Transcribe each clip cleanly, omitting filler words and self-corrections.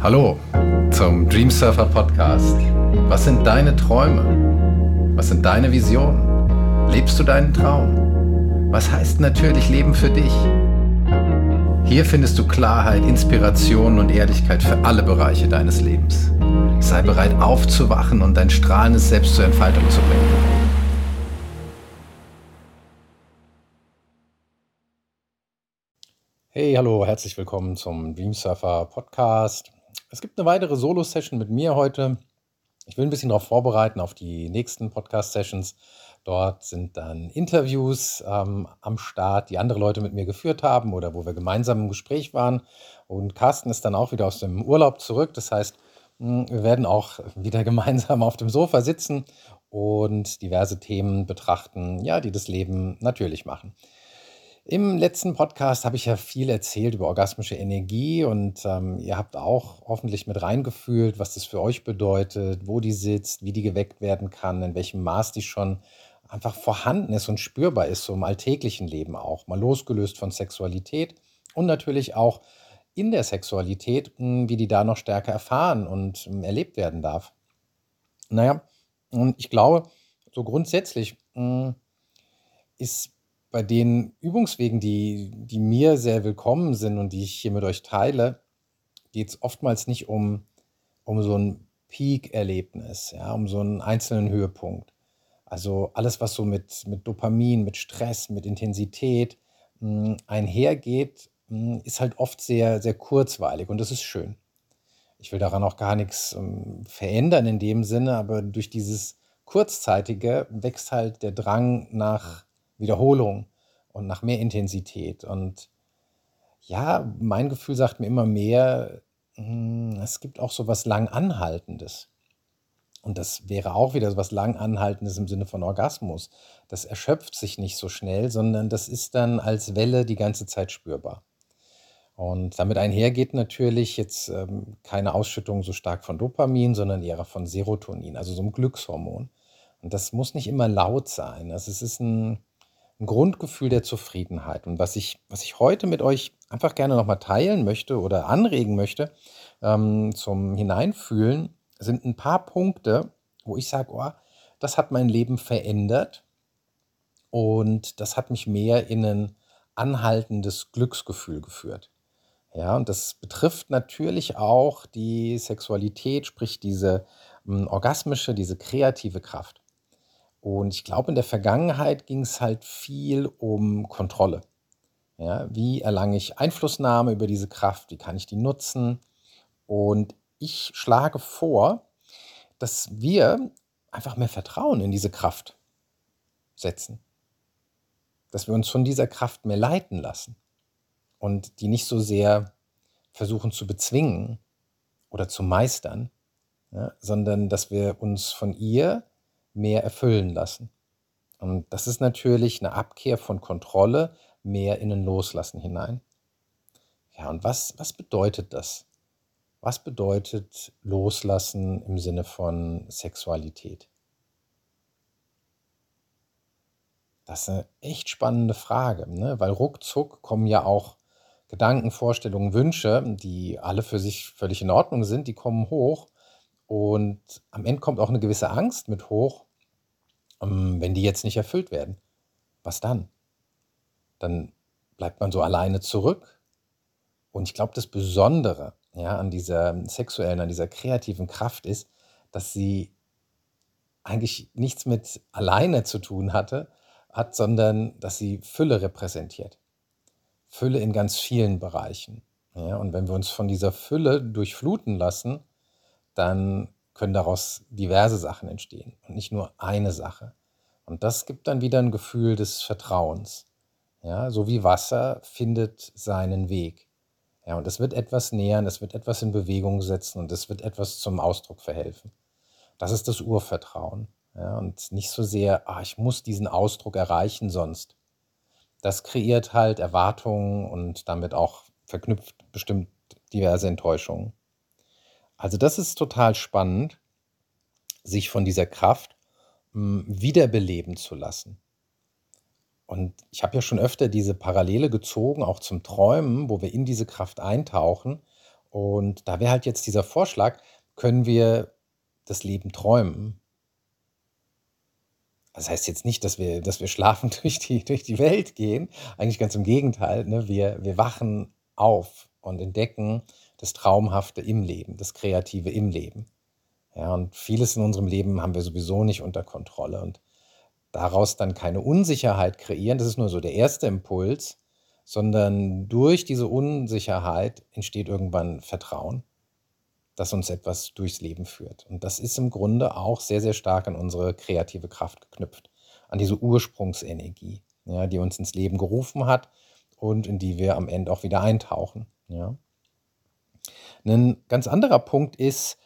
Hallo zum Dreamsurfer Podcast. Was sind deine Träume? Was sind deine Visionen? Lebst du deinen Traum? Was heißt natürlich Leben für dich? Hier findest du Klarheit, Inspiration und Ehrlichkeit für alle Bereiche deines Lebens. Sei bereit aufzuwachen und dein strahlendes Selbst zur Entfaltung zu bringen. Hey, hallo, herzlich willkommen zum Dreamsurfer Podcast. Es gibt eine weitere Solo-Session mit mir heute. Ich will ein bisschen darauf vorbereiten, auf die nächsten Podcast-Sessions. Dort sind dann Interviews am Start, die andere Leute mit mir geführt haben oder wo wir gemeinsam im Gespräch waren. Und Carsten ist dann auch wieder aus dem Urlaub zurück. Das heißt, wir werden auch wieder gemeinsam auf dem Sofa sitzen und diverse Themen betrachten, ja, die das Leben natürlich machen. Im letzten Podcast habe ich ja viel erzählt über orgasmische Energie und ihr habt auch hoffentlich mit reingefühlt, was das für euch bedeutet, wo die sitzt, wie die geweckt werden kann, in welchem Maß die schon einfach vorhanden ist und spürbar ist, so im alltäglichen Leben auch, mal losgelöst von Sexualität und natürlich auch in der Sexualität, wie die da noch stärker erfahren und erlebt werden darf. Naja, und ich glaube, so grundsätzlich ist bei den Übungswegen, die mir sehr willkommen sind und die ich hier mit euch teile, geht es oftmals nicht um so ein Peak-Erlebnis, ja, um so einen einzelnen Höhepunkt. Also alles, was so mit Dopamin, mit Stress, mit Intensität einhergeht, ist halt oft sehr, sehr kurzweilig und das ist schön. Ich will daran auch gar nichts verändern in dem Sinne, aber durch dieses Kurzzeitige wächst halt der Drang nach Wiederholung und nach mehr Intensität. Und ja, mein Gefühl sagt mir immer mehr, es gibt auch so was Langanhaltendes. Und das wäre auch wieder so was Langanhaltendes im Sinne von Orgasmus. Das erschöpft sich nicht so schnell, sondern das ist dann als Welle die ganze Zeit spürbar. Und damit einhergeht natürlich jetzt keine Ausschüttung so stark von Dopamin, sondern eher von Serotonin, also so einem Glückshormon. Und das muss nicht immer laut sein. Also es ist ein Grundgefühl der Zufriedenheit. Und was ich heute mit euch einfach gerne nochmal teilen möchte oder anregen möchte zum Hineinfühlen, sind ein paar Punkte, wo ich sage, oh, das hat mein Leben verändert und das hat mich mehr in ein anhaltendes Glücksgefühl geführt. Ja, und das betrifft natürlich auch die Sexualität, sprich diese orgasmische, diese kreative Kraft. Und ich glaube, in der Vergangenheit ging es halt viel um Kontrolle. Ja, wie erlange ich Einflussnahme über diese Kraft? Wie kann ich die nutzen? Und ich schlage vor, dass wir einfach mehr Vertrauen in diese Kraft setzen. Dass wir uns von dieser Kraft mehr leiten lassen und die nicht so sehr versuchen zu bezwingen oder zu meistern, ja, sondern dass wir uns von ihr mehr erfüllen lassen. Und das ist natürlich eine Abkehr von Kontrolle, mehr in ein Loslassen hinein. Ja, und was bedeutet das? Was bedeutet Loslassen im Sinne von Sexualität? Das ist eine echt spannende Frage, ne? Weil ruckzuck kommen ja auch Gedanken, Vorstellungen, Wünsche, die alle für sich völlig in Ordnung sind, die kommen hoch. Und am Ende kommt auch eine gewisse Angst mit hoch, wenn die jetzt nicht erfüllt werden. Was dann? Dann bleibt man so alleine zurück. Und ich glaube, das Besondere, ja, an dieser sexuellen, an dieser kreativen Kraft ist, dass sie eigentlich nichts mit alleine zu tun hat, sondern dass sie Fülle repräsentiert. Fülle in ganz vielen Bereichen. Ja, und wenn wir uns von dieser Fülle durchfluten lassen, dann können daraus diverse Sachen entstehen und nicht nur eine Sache. Und das gibt dann wieder ein Gefühl des Vertrauens. Ja, so wie Wasser findet seinen Weg. Ja, und es wird etwas nähern, es wird etwas in Bewegung setzen und es wird etwas zum Ausdruck verhelfen. Das ist das Urvertrauen. Ja, und nicht so sehr, ich muss diesen Ausdruck erreichen sonst. Das kreiert halt Erwartungen und damit auch verknüpft bestimmt diverse Enttäuschungen. Also das ist total spannend, sich von dieser Kraft wiederbeleben zu lassen. Und ich habe ja schon öfter diese Parallele gezogen, auch zum Träumen, wo wir in diese Kraft eintauchen Und da wäre halt jetzt dieser Vorschlag, können wir das Leben träumen? Das heißt jetzt nicht, dass wir schlafend durch die Welt gehen. Eigentlich ganz im Gegenteil, ne? Wir wachen auf und entdecken das Traumhafte im Leben, das Kreative im Leben. Ja, und vieles in unserem Leben haben wir sowieso nicht unter Kontrolle. Und daraus dann keine Unsicherheit kreieren, das ist nur so der erste Impuls, sondern durch diese Unsicherheit entsteht irgendwann Vertrauen, das uns etwas durchs Leben führt. Und das ist im Grunde auch sehr, sehr stark an unsere kreative Kraft geknüpft, an diese Ursprungsenergie, ja, die uns ins Leben gerufen hat und in die wir am Ende auch wieder eintauchen. Ja. Ein ganz anderer Punkt ist,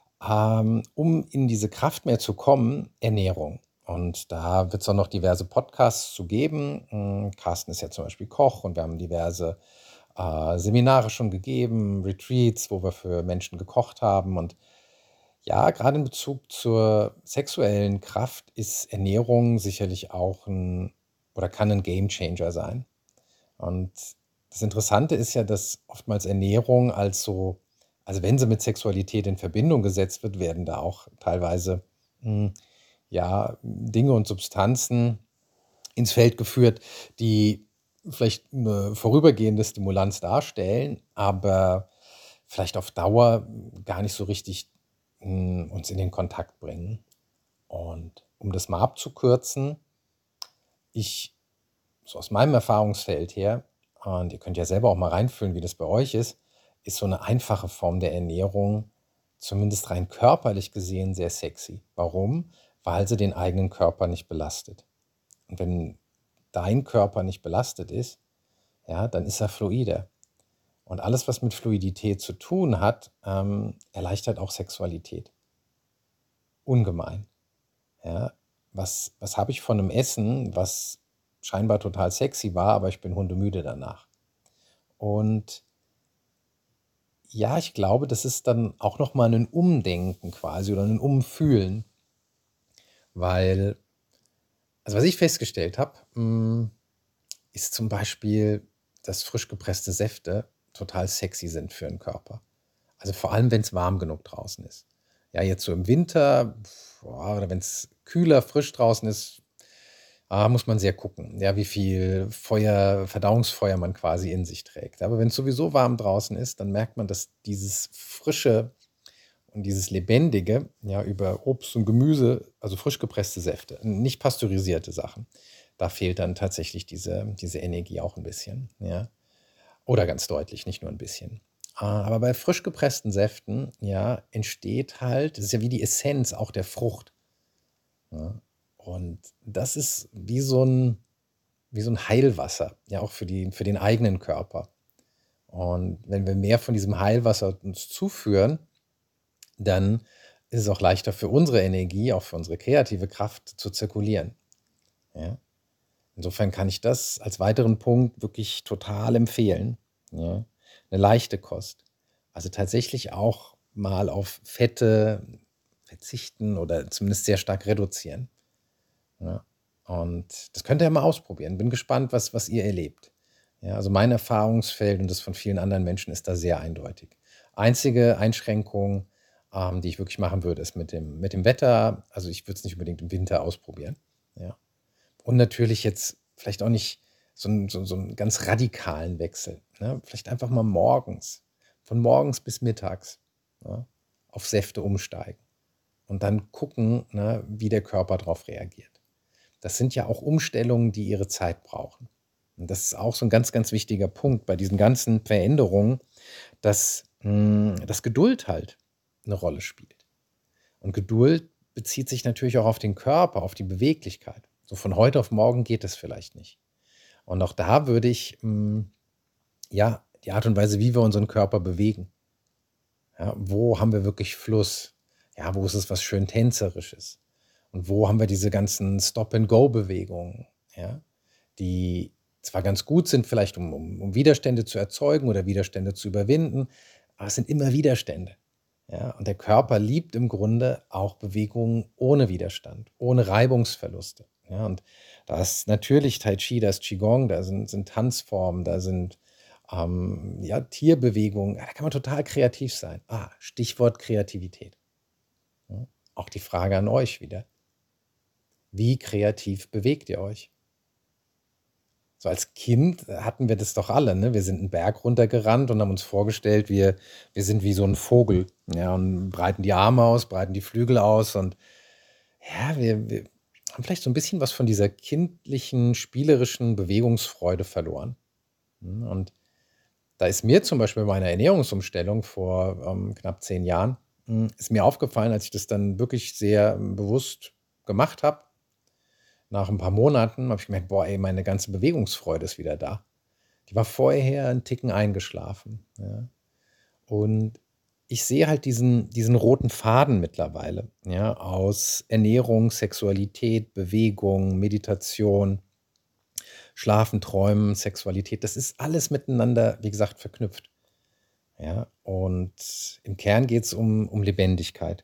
um in diese Kraft mehr zu kommen, Ernährung. Und da wird es auch noch diverse Podcasts zu geben. Carsten ist ja zum Beispiel Koch und wir haben diverse Seminare schon gegeben, Retreats, wo wir für Menschen gekocht haben. Und ja, gerade in Bezug zur sexuellen Kraft ist Ernährung sicherlich auch ein oder kann ein Gamechanger sein. Und das Interessante ist ja, dass oftmals Ernährung als so, also wenn sie mit Sexualität in Verbindung gesetzt wird, werden da auch teilweise hm, ja, Dinge und Substanzen ins Feld geführt, die vielleicht eine vorübergehende Stimulanz darstellen, aber vielleicht auf Dauer gar nicht so richtig uns in den Kontakt bringen. Und um das mal abzukürzen, ich so aus meinem Erfahrungsfeld her, und ihr könnt ja selber auch mal reinfühlen, wie das bei euch ist so eine einfache Form der Ernährung, zumindest rein körperlich gesehen, sehr sexy. Warum? Weil sie den eigenen Körper nicht belastet. Und wenn dein Körper nicht belastet ist, ja, dann ist er fluider. Und alles, was mit Fluidität zu tun hat, erleichtert auch Sexualität. Ungemein. Ja. Was habe ich von einem Essen, was scheinbar total sexy war, aber ich bin hundemüde danach. Und ja, ich glaube, das ist dann auch noch mal ein Umdenken quasi oder ein Umfühlen, weil also, was ich festgestellt habe, ist zum Beispiel, dass frisch gepresste Säfte total sexy sind für 'n Körper. Also, vor allem, wenn es warm genug draußen ist. Ja, jetzt so im Winter, oder wenn es kühler, frisch draußen ist, muss man sehr gucken, ja, wie viel Verdauungsfeuer man quasi in sich trägt. Aber wenn es sowieso warm draußen ist, dann merkt man, dass dieses Frische und dieses Lebendige, ja, über Obst und Gemüse, also frisch gepresste Säfte, nicht pasteurisierte Sachen, da fehlt dann tatsächlich diese Energie auch ein bisschen, ja. Oder ganz deutlich, nicht nur ein bisschen. Aber bei frisch gepressten Säften, ja, entsteht halt, das ist ja wie die Essenz auch der Frucht, ja. Und das ist wie so ein Heilwasser, ja, auch für den eigenen Körper. Und wenn wir mehr von diesem Heilwasser uns zuführen, dann ist es auch leichter für unsere Energie, auch für unsere kreative Kraft zu zirkulieren, ja. Insofern kann ich das als weiteren Punkt wirklich total empfehlen, ja. 'Ne leichte Kost. Also, tatsächlich auch mal auf Fette verzichten oder zumindest sehr stark reduzieren, ja. Und das könnt ihr ja mal ausprobieren. Bin gespannt, was ihr erlebt. Ja, also mein Erfahrungsfeld und das von vielen anderen Menschen ist da sehr eindeutig. Einzige Einschränkung, die ich wirklich machen würde, ist mit dem Wetter. Also, ich würde es nicht unbedingt im Winter ausprobieren, ja. Und natürlich jetzt vielleicht auch nicht so 'n ganz radikalen Wechsel, ne? Vielleicht einfach mal morgens, von morgens bis mittags, ne, auf Säfte umsteigen und dann gucken, ne, wie der Körper drauf reagiert. Das sind ja auch Umstellungen, die ihre Zeit brauchen. Und das ist auch so 'n ganz, ganz wichtiger Punkt bei diesen ganzen Veränderungen, dass Geduld halt 'ne Rolle spielt. Und Geduld bezieht sich natürlich auch auf den Körper, auf die Beweglichkeit. So von heute auf morgen geht das vielleicht nicht. Und auch da würde ich, ja, die Art und Weise, wie wir unseren Körper bewegen, ja, wo haben wir wirklich Fluss? Ja, wo ist es was schön Tänzerisches? Und wo haben wir diese ganzen Stop-and-Go-Bewegungen, ja, die zwar ganz gut sind, vielleicht um Widerstände zu erzeugen oder Widerstände zu überwinden, aber es sind immer Widerstände. Ja, und der Körper liebt im Grunde auch Bewegungen ohne Widerstand, ohne Reibungsverluste. Ja, und da ist natürlich Tai Chi, da ist Qigong, da sind Tanzformen, da sind ja, Tierbewegung, ja, da kann man total kreativ sein. Stichwort Kreativität. Ja. Auch die Frage an euch wieder. Wie kreativ bewegt ihr euch? So als Kind hatten wir das doch alle, ne? Wir sind einen Berg runtergerannt und haben uns vorgestellt, wir sind wie so ein Vogel, ja, und breiten die Arme aus, breiten die Flügel aus und ja, wir haben vielleicht so ein bisschen was von dieser kindlichen, spielerischen Bewegungsfreude verloren. Und da ist mir zum Beispiel bei meiner Ernährungsumstellung vor, knapp 10 Jahren, ist mir aufgefallen, als ich das dann wirklich sehr, bewusst gemacht habe. Nach ein paar Monaten habe ich gemerkt: „Boah, ey, meine ganze Bewegungsfreude ist wieder da.“ Die war vorher 'n Ticken eingeschlafen, ja. Und ich sehe halt diesen roten Faden mittlerweile, ja, aus Ernährung, Sexualität, Bewegung, Meditation, Schlafen, Träumen, Sexualität. Das ist alles miteinander, wie gesagt, verknüpft, ja. Und im Kern geht's um Lebendigkeit.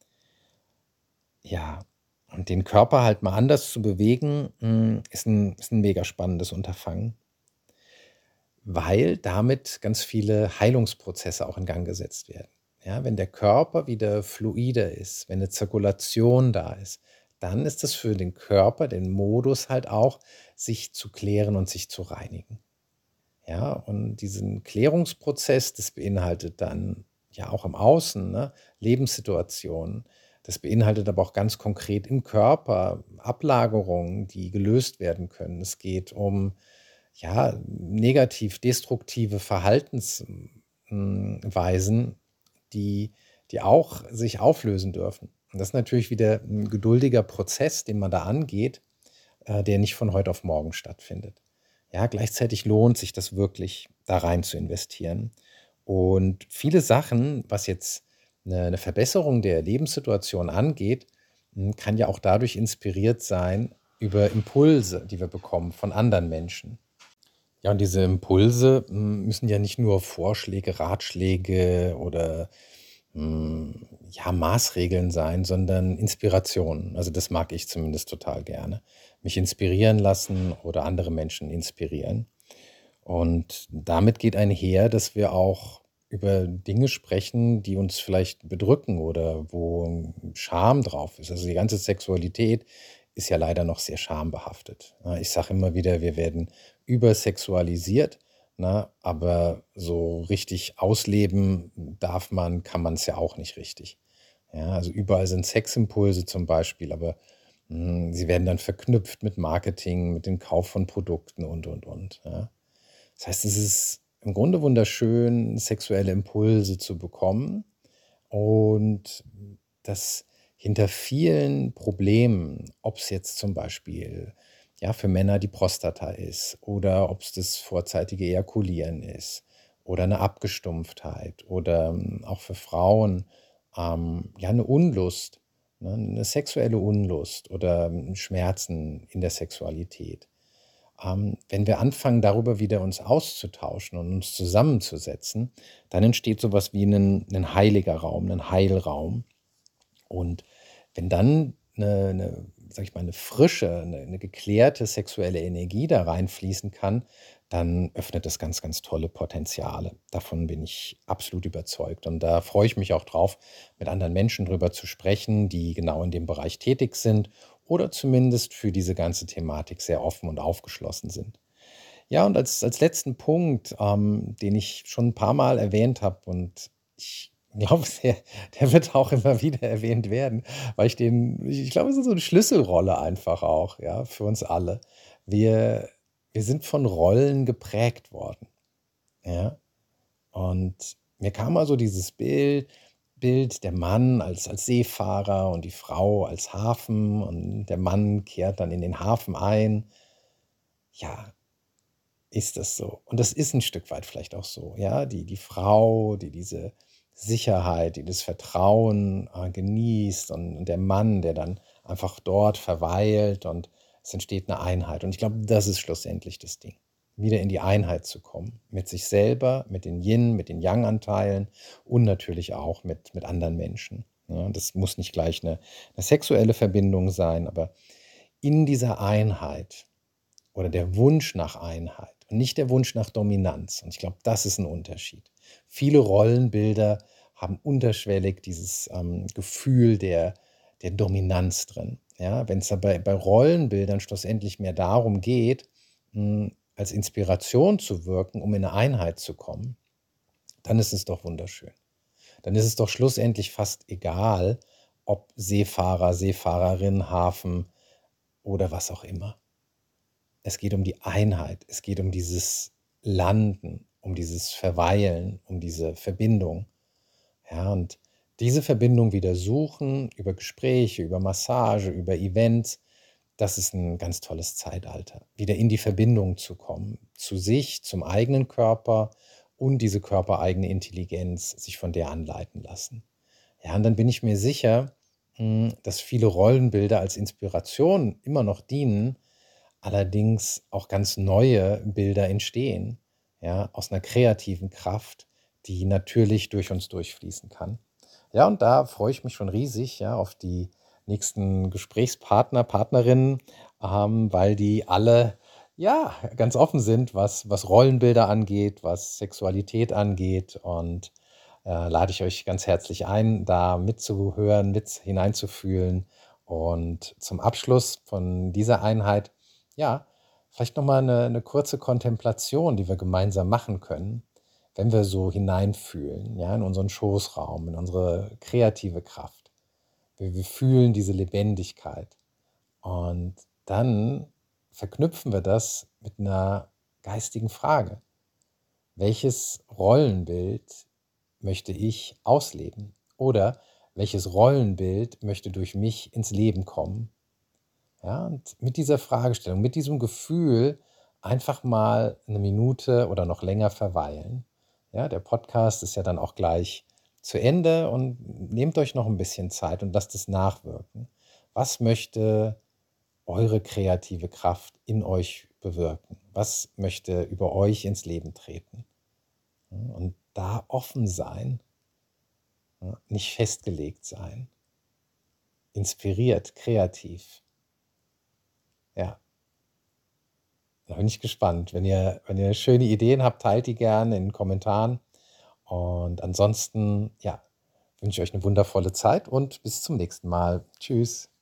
Ja, und den Körper halt mal anders zu bewegen, ist 'n mega spannendes Unterfangen, weil damit ganz viele Heilungsprozesse auch in Gang gesetzt werden. Ja, wenn der Körper wieder fluider ist, wenn 'ne Zirkulation da ist, dann ist das für den Körper den Modus halt auch, sich zu klären und sich zu reinigen. Ja, und diesen Klärungsprozess, das beinhaltet dann ja auch im Außen, ne, Lebenssituationen. Das beinhaltet aber auch ganz konkret im Körper Ablagerungen, die gelöst werden können. Es geht um, ja, negativ destruktive Weisen, die die auch sich auflösen dürfen. Und das ist natürlich wieder 'n geduldiger Prozess, den man da angeht, der nicht von heute auf morgen stattfindet. Ja, gleichzeitig lohnt sich das wirklich, da rein zu investieren. Und viele Sachen, was jetzt eine Verbesserung der Lebenssituation angeht, kann ja auch dadurch inspiriert sein über Impulse, die wir bekommen von anderen Menschen. Ja, und diese Impulse, müssen ja nicht nur Vorschläge, Ratschläge oder, ja, Maßregeln sein, sondern Inspirationen. Also, das mag ich zumindest total gerne. Mich inspirieren lassen oder andere Menschen inspirieren. Und damit geht einher, dass wir auch über Dinge sprechen, die uns vielleicht bedrücken oder wo Scham drauf ist. Also, die ganze Sexualität ist ja leider noch sehr schambehaftet. Ich sage immer wieder, wir werden übersexualisiert, ne, aber so richtig ausleben kann man es ja auch nicht richtig. Ja, also überall sind Seximpulse zum Beispiel, aber, sie werden dann verknüpft mit Marketing, mit dem Kauf von Produkten und, ja. Das heißt, es ist im Grunde wunderschön, sexuelle Impulse zu bekommen und dass hinter vielen Problemen, ob es jetzt zum Beispiel, ja, für Männer die Prostata ist oder ob es das vorzeitige Ejakulieren ist oder eine Abgestumpftheit oder, auch für Frauen, ja, eine Unlust, ne, 'ne sexuelle Unlust oder, Schmerzen in der Sexualität. Wenn wir anfangen, darüber wieder uns auszutauschen und uns zusammenzusetzen, dann entsteht so was wie ein heiliger Raum, ein Heilraum. Und wenn dann sage ich mal, eine frische, eine geklärte sexuelle Energie da reinfließen kann, dann öffnet das ganz, ganz tolle Potenziale. Davon bin ich absolut überzeugt. Und da freue ich mich auch drauf, mit anderen Menschen drüber zu sprechen, die genau in dem Bereich tätig sind oder zumindest für diese ganze Thematik sehr offen und aufgeschlossen sind. Ja, und als letzten Punkt, den ich schon ein paar Mal erwähnt habe und ich glaube, der wird auch immer wieder erwähnt werden, weil ich glaube, es ist so eine Schlüsselrolle einfach auch, ja, für uns alle. Wir wir sind von Rollen geprägt worden, ja? Und mir kam mal so dieses Bild, der Mann als Seefahrer und die Frau als Hafen und der Mann kehrt dann in den Hafen ein. Ja, ist das so? Und das ist 'n Stück weit vielleicht auch so, ja? Die Frau, die diese Sicherheit, die das Vertrauen, genießt und der Mann, der dann einfach dort verweilt und es entsteht 'ne Einheit. Und ich glaube, das ist schlussendlich das Ding, wieder in die Einheit zu kommen mit sich selber, mit den Yin, mit den Yang-Anteilen und natürlich auch mit anderen Menschen, ja? Das muss nicht gleich 'ne sexuelle Verbindung sein, aber in dieser Einheit oder der Wunsch nach Einheit und nicht der Wunsch nach Dominanz. Und ich glaube, das ist ein Unterschied. Viele Rollenbilder haben unterschwellig dieses Gefühl der Dominanz drin. Ja, wenn es dabei bei Rollenbildern schlussendlich mehr darum geht, als Inspiration zu wirken, um in eine Einheit zu kommen, dann ist es doch wunderschön. Dann ist es doch schlussendlich fast egal, ob Seefahrer, Seefahrerin, Hafen oder was auch immer. Es geht um die Einheit, es geht um dieses Landen, um dieses Verweilen, um diese Verbindung. Ja, und diese Verbindung wieder suchen über Gespräche, über Massage, über Events, das ist ein ganz tolles Zeitalter. Wieder in die Verbindung zu kommen, zu sich, zum eigenen Körper und diese körpereigene Intelligenz, sich von der anleiten lassen. Ja, und dann bin ich mir sicher, dass viele Rollenbilder als Inspiration immer noch dienen, allerdings auch ganz neue Bilder entstehen, ja, aus einer kreativen Kraft, die natürlich durch uns durchfließen kann. Ja, und da freue ich mich schon riesig, ja, auf die nächsten Gesprächspartner, Partnerinnen, weil die alle, ja, ganz offen sind, was Rollenbilder angeht, was Sexualität angeht. Und lade ich euch ganz herzlich ein, da mitzuhören, mit hineinzufühlen. Und zum Abschluss von dieser Einheit, ja, vielleicht noch mal 'ne kurze Kontemplation, die wir gemeinsam machen können, wenn wir so hineinfühlen, ja, in unseren Schoßraum, in unsere kreative Kraft. Wir fühlen diese Lebendigkeit und dann verknüpfen wir das mit einer geistigen Frage. Welches Rollenbild möchte ich ausleben? Oder welches Rollenbild möchte durch mich ins Leben kommen? Ja, und mit dieser Fragestellung, mit diesem Gefühl einfach mal eine Minute oder noch länger verweilen. Ja, der Podcast ist ja dann auch gleich zu Ende und nehmt euch noch ein bisschen Zeit und lasst es nachwirken. Was möchte eure kreative Kraft in euch bewirken? Was möchte über euch ins Leben treten? Und da offen sein, ja, nicht festgelegt sein, inspiriert, kreativ. Ja, da bin ich gespannt. Wenn ihr schöne Ideen habt, teilt die gerne in den Kommentaren. Und ansonsten, ja, wünsche ich euch eine wundervolle Zeit und bis zum nächsten Mal. Tschüss.